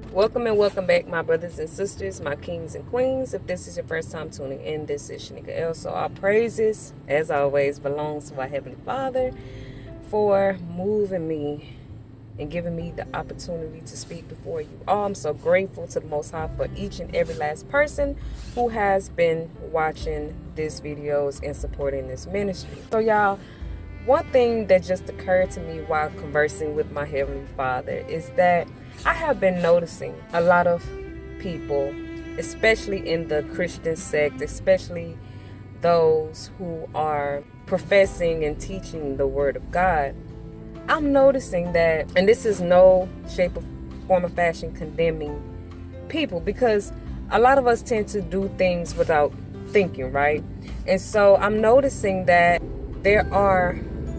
Welcome and welcome back, my brothers and sisters, my kings and queens. If this is your first time tuning in, this is Shanika L. So our praises, as always, belongs to our Heavenly Father for moving me and giving me the opportunity to speak before you all. I'm so grateful to the Most High for each and every last person who has been watching these videos and supporting this ministry. So y'all, one thing that just occurred to me while conversing with my Heavenly Father is that I have been noticing a lot of people, especially in the Christian sect, especially those who are professing and teaching the Word of God. I'm noticing that, and this is no shape or form or fashion condemning people, because a lot of us tend to do things without thinking, right? And so I'm noticing that there are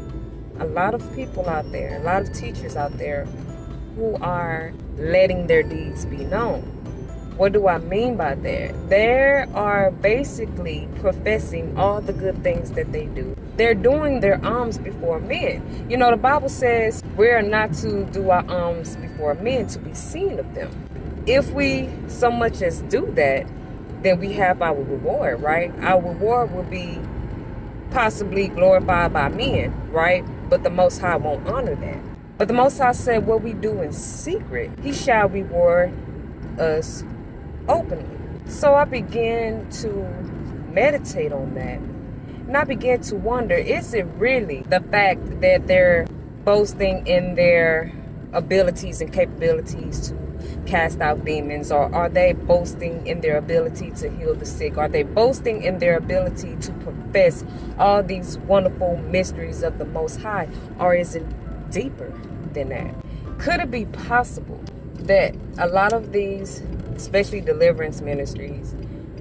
a lot of people out there, a lot of teachers out there who are letting their deeds be known. What do I mean by that? They are basically professing all the good things that they do. They're doing their alms before men. You know, the Bible says we're not to do our alms before men to be seen of them. If we so much as do that, then we have our reward, right? Our reward will be possibly glorified by men, right? But the Most High won't honor that. But the Most High said, what we do in secret, He shall reward us openly. So I began to meditate on that. And I began to wonder, is it really the fact that they're boasting in their abilities and capabilities to cast out demons? Or are they boasting in their ability to heal the sick? Are they boasting in their ability to profess all these wonderful mysteries of the Most High? Or is it deeper than that? Could it be possible that a lot of these, especially deliverance ministries,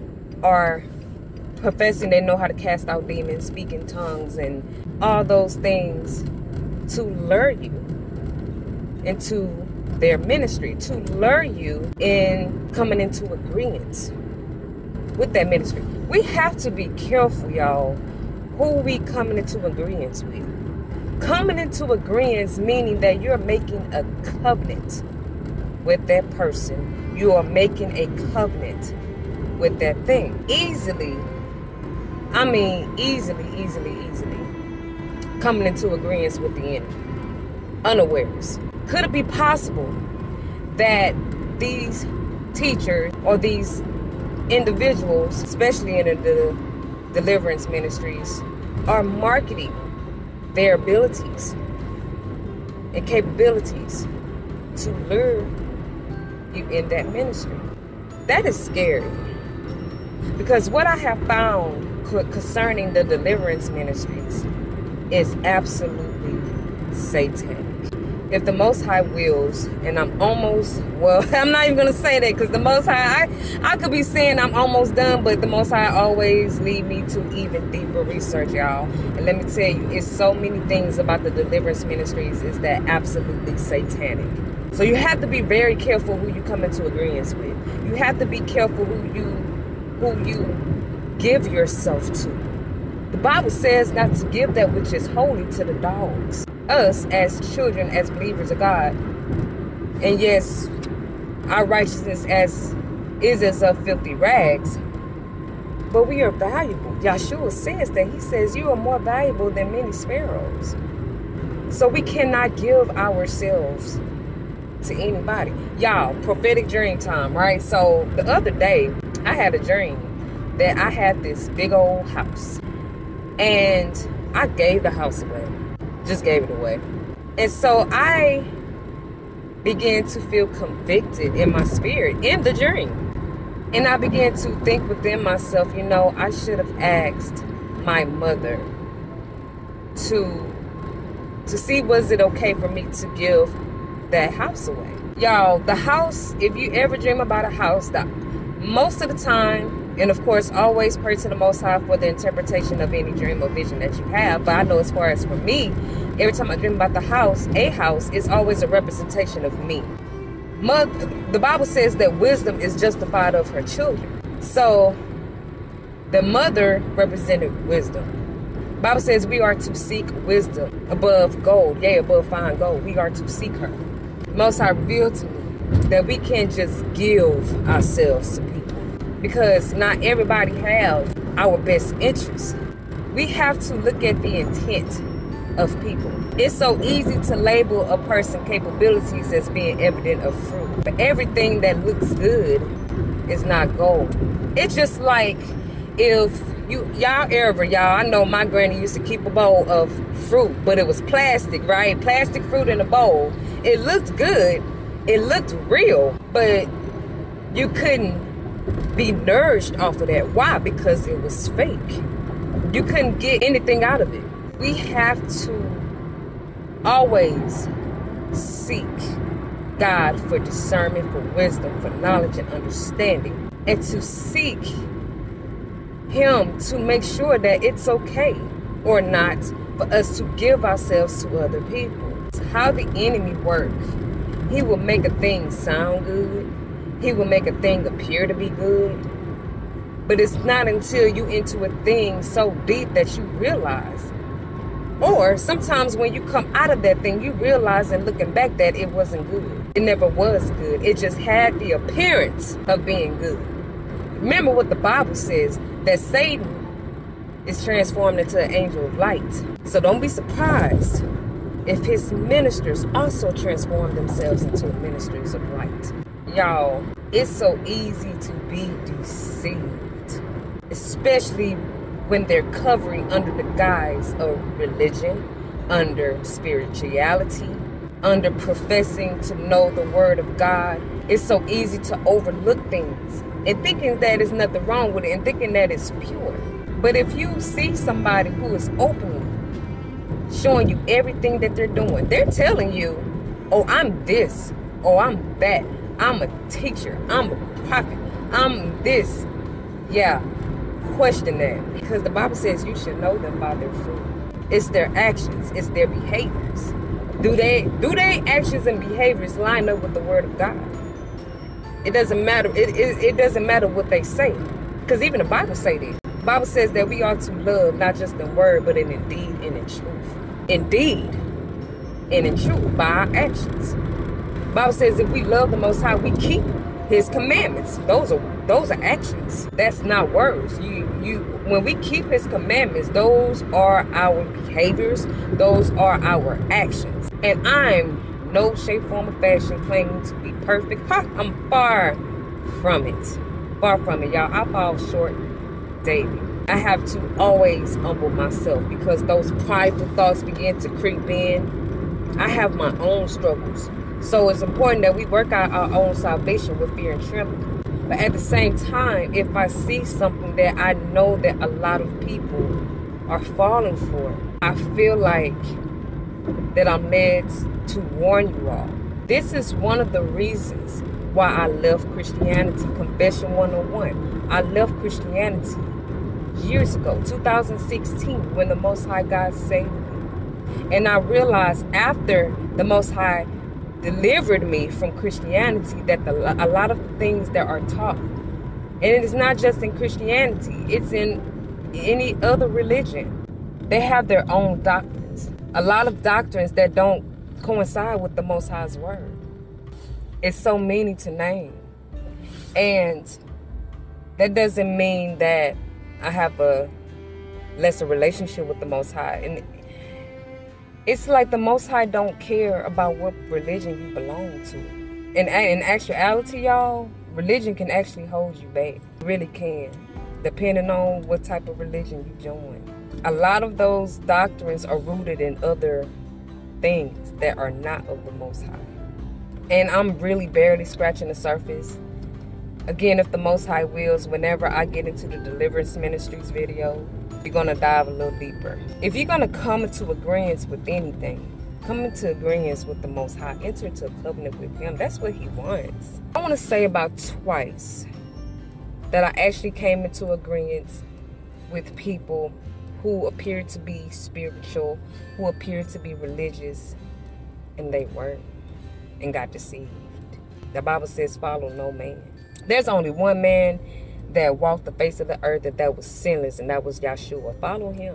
are professing they know how to cast out demons, speak in tongues, and all those things to lure you into their ministry, to lure you in coming into agreement with that ministry? We have to be careful, y'all, who we coming into agreement with. Coming into agreement meaning that you're making a covenant with that person. You are making a covenant with that thing. Easily coming into agreement with the enemy, unawares. Could it be possible that these teachers or these individuals, especially in the deliverance ministries, are marketing their abilities and capabilities to lure you in that ministry? That is scary, because what I have found concerning the deliverance ministries is absolutely satanic. If the Most High wills, and I'm almost, well, I'm not even going to say that, because the Most High, I could be saying I'm almost done, but the Most High always lead me to even deeper research, y'all. And let me tell you, it's so many things about the deliverance ministries is that absolutely satanic. So you have to be very careful who you come into agreement with. You have to be careful who you give yourself to. The Bible says not to give that which is holy to the dogs. Us as children, as believers of God, and yes, our righteousness is as of filthy rags, but we are valuable. Yahshua says that. He says you are more valuable than many sparrows. So we cannot give ourselves to anybody. Y'all, prophetic dream time, right? So the other day I had a dream that I had this big old house, and I gave the house away. Just gave it away. And so I began to feel convicted in my spirit in the dream. And I began to think within myself, you know, I should have asked my mother to see, was it okay for me to give that house away? Y'all, the house, if you ever dream about a house, most of the time, and of course, always pray to the Most High for the interpretation of any dream or vision that you have. But I know as far as for me, every time I dream about a house is always a representation of me. The Bible says that wisdom is justified of her children. So the mother represented wisdom. The Bible says we are to seek wisdom above gold, yea, above fine gold. We are to seek her. Most High revealed to me that we can't just give ourselves to people, because not everybody have our best interests. We have to look at the intent of people. It's so easy to label a person's capabilities as being evident of fruit, but everything that looks good is not gold. It's just like if y'all, I know my granny used to keep a bowl of fruit, but it was plastic, right? Plastic fruit in a bowl. It looked good, it looked real, but you couldn't be nourished off of that. Why? Because it was fake. You couldn't get anything out of it. We have to always seek God for discernment, for wisdom, for knowledge and understanding, and to seek Him to make sure that it's okay or not for us to give ourselves to other people. How the enemy works, he will make a thing sound good, he will make a thing appear to be good, but it's not until you into a thing so deep that you realize, or sometimes when you come out of that thing, you realize and looking back that it wasn't good. It never was good. It just had the appearance of being good. Remember what the Bible says, that Satan is transformed into an angel of light. So don't be surprised if his ministers also transform themselves into ministers of light. Y'all, it's so easy to be deceived, especially when they're covering under the guise of religion, under spirituality, under professing to know the word of God. It's so easy to overlook things and thinking that there's nothing wrong with it and thinking that it's pure. But if you see somebody who is openly showing you everything that they're doing, they're telling you, oh, I'm this, oh, I'm that, I'm a teacher, I'm a prophet, I'm this. Yeah, question that, because the Bible says you should know them by their fruit. It's their actions, it's their behaviors. Do they actions and behaviors line up with the word of God? It doesn't matter. It doesn't matter what they say, because even the Bible say this. The Bible says that we ought to love not just in word, but in deed and in truth. Indeed and in truth, by our actions. The Bible says if we love the Most High, we keep His commandments. Those are actions. That's not words. When we keep His commandments, those are our behaviors. Those are our actions. And I'm no shape, form, or fashion claiming to be perfect. I'm far from it. Far from it, y'all. I fall short daily. I have to always humble myself because those prideful thoughts begin to creep in. I have my own struggles. So it's important that we work out our own salvation with fear and trembling. But at the same time, if I see something that I know that a lot of people are falling for, I feel like that I'm led to warn you all. This is one of the reasons why I left Christianity. Confession 101. I left Christianity years ago, 2016, when the Most High God saved me. And I realized after the Most High delivered me from Christianity that a lot of the things that are taught, and it is not just in Christianity, it's in any other religion. They have their own doctrines. A lot of doctrines that don't coincide with the Most High's word. It's so many to name. And that doesn't mean that I have a lesser relationship with the Most High. And it's like the Most High don't care about what religion you belong to. And in actuality, y'all, religion can actually hold you back. It really can, depending on what type of religion you join. A lot of those doctrines are rooted in other things that are not of the Most High. And I'm really barely scratching the surface. Again, if the Most High wills, whenever I get into the Deliverance Ministries video, we're going to dive a little deeper. If you're going to come into agreement with anything, come into agreement with the Most High, enter into a covenant with Him. That's what He wants. I want to say about twice that I actually came into agreement with people who appeared to be spiritual, who appeared to be religious, and they weren't, and got deceived. The Bible says, follow no man. There's only one man that walked the face of the earth that was sinless, and that was Yahshua. Follow Him.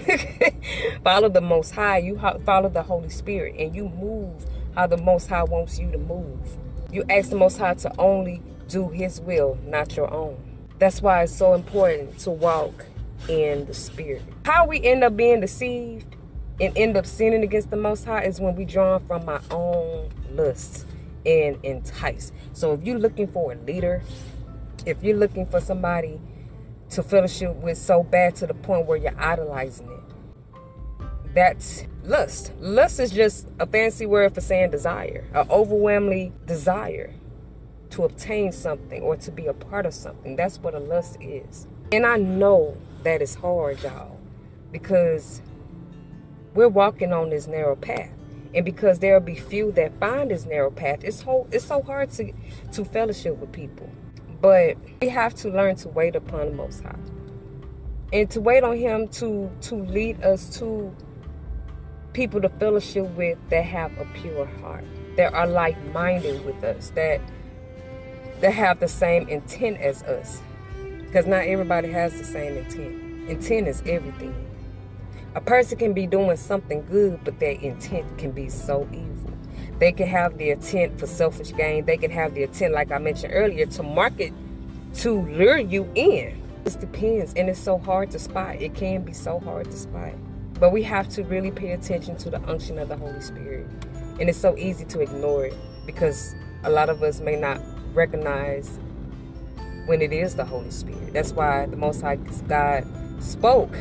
Follow the Most High. You follow the Holy Spirit, and you move how the Most High wants you to move. You ask the Most High to only do his will, not your own. That's why it's so important to walk in the Spirit. How we end up being deceived and end up sinning against the Most High is when we draw from our own lusts and entice. So if you're looking for a leader, if you're looking for somebody to fellowship with so bad to the point where you're idolizing it, that's lust. Lust is just a fancy word for saying desire, an overwhelming desire to obtain something or to be a part of something. That's what a lust is. And I know that is hard, y'all, because we're walking on this narrow path. And because there'll be few that find this narrow path, it's so hard to fellowship with people. But we have to learn to wait upon the Most High. And to wait on him to lead us to people to fellowship with that have a pure heart, that are like-minded with us, that have the same intent as us. Because not everybody has the same intent. Intent is everything. A person can be doing something good, but their intent can be so evil. They can have the intent for selfish gain. They can have the intent, like I mentioned earlier, to market, to lure you in. It depends, and it's so hard to spot. It can be so hard to spot. But we have to really pay attention to the unction of the Holy Spirit. And it's so easy to ignore it because a lot of us may not recognize when it is the Holy Spirit. That's why the Most High God spoke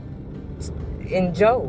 in Job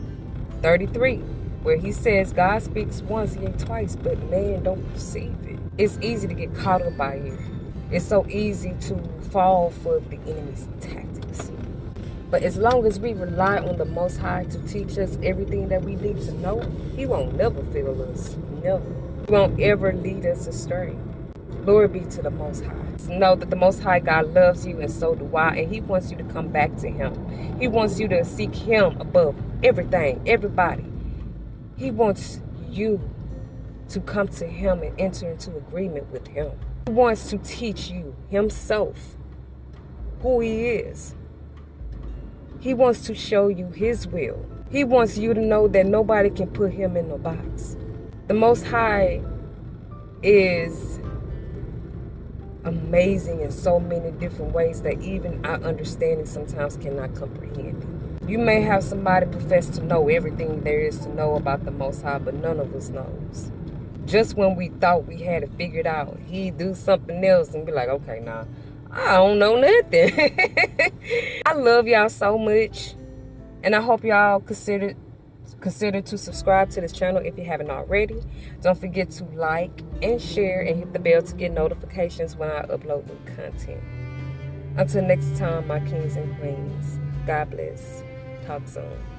33, where he says God speaks once, he ain't twice, but man don't perceive it. It's easy to get caught up by here. It's so easy to fall for the enemy's tactics. But as long as we rely on the Most High to teach us everything that we need to know, he won't never fail us. Never. He won't ever lead us astray. Glory be to the Most High. Know that the Most High God loves you, and so do I, and he wants you to come back to him. He wants you to seek him above everything, everybody. He wants you to come to him and enter into agreement with him. He wants to teach you himself, who he is. He wants to show you his will. He wants you to know that nobody can put him in no box. The Most High is amazing in so many different ways that even our understanding sometimes cannot comprehend it. You may have somebody profess to know everything there is to know about the Most High, but none of us knows. Just when we thought we had it figured out, he'd do something else and be like, okay, nah, I don't know nothing. I love y'all so much, and I hope y'all consider to subscribe to this channel if you haven't already. Don't forget to like and share and hit the bell to get notifications when I upload new content. Until next time, my kings and queens, God bless. Talk soon.